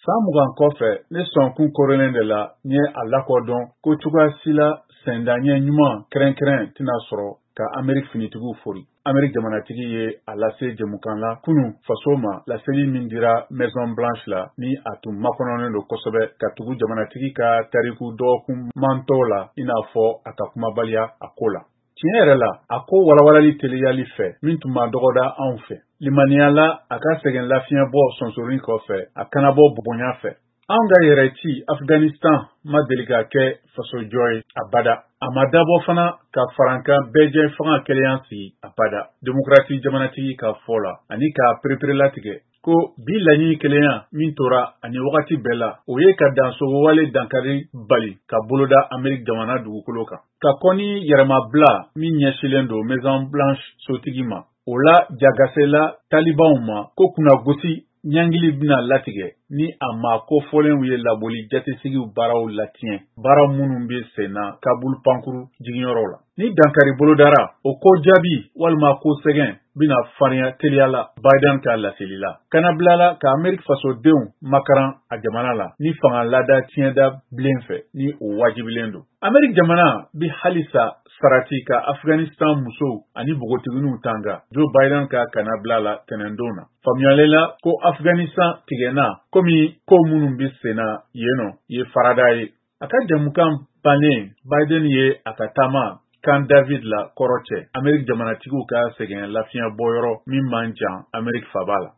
San mugan kɔfɛ ne sɔnkun kɔrɔlen de la n ye a lakodɔn ko cogoya si la sɛndaɲɛ ɲuman kɛrɛnkɛrɛn tɛna sɔrɔ ka Ameriki finitigiw fori. Ameriki jamanatigi ye a lase jɛmukan la kunun faso ma laseli min dira Maison Blanche la ni a tun makɔnɔnen don kosɛbɛ ka tugu jamanatigi ka tariku dɔgɔkun mantɔw la i n'a fɔ a ka kumabaliya a ko la. Tiɲɛ yɛrɛ la, a ko walawalali teliyali fɛ min tun ma dɔgɔda anw fɛ. Limaniya la a ka sɛgɛn lafiɲɛ bɔ sɔnsorin kɔfɛ a kana bɔ bonya fɛ. Anw ka yɛrɛ ci Afghanistan ma deli ka kɛ fasojɔ ye abada. A ma dabɔ fana ka farankan bɛɛjɛ fanga kɛlɛyan sigi abada. Demokrati jamanatigi ka fɔ la ani ka pereperelatigɛ ko bi laɲini kɛlɛyan min tora ani wagati bɛɛ la o ye ka dansogo wale dankari bali ka boloda Ameriki jamana dugukolo kan. Ka kɔni yɛrɛmabila min ɲɛsilen don Maison Blanche sotigi ma. O la jagasela talibanw ma ko kunnagosi ɲangili bɛna latigɛ ni a ma ko fɔlenw ye laboli jatesigiw baaraw latiɲɛ. Baara minnu bɛ sen na Kabul pankuru jiginyɔrɔ la. Ni dankari bolodara o ko jaabi walima ko sɛgɛn bɛna farinya teliya la Biden ka laseli la. Kana bilala ka Ameriki fasodenw makaran a jamana la ni fanga lada tiɲɛda bilen fɛ ni o wajibilen don. Ameriki jamana bi halisa sarati ka Afghanistan musow ani bogotigininw tanga Joe Biden ka kana bilala tɛnɛndon na. Faamuyalela ko Afghanistan tigɛna komi ko minnu bi senna yeno ye farada ye. A ka jamukan bannen Biden ye a ka taama Camp David la kɔrɔ cɛ Ameriki jamanatigiw ka sɛgɛn lafiɲɛ bɔyɔrɔ min man jan Ameriki faba la.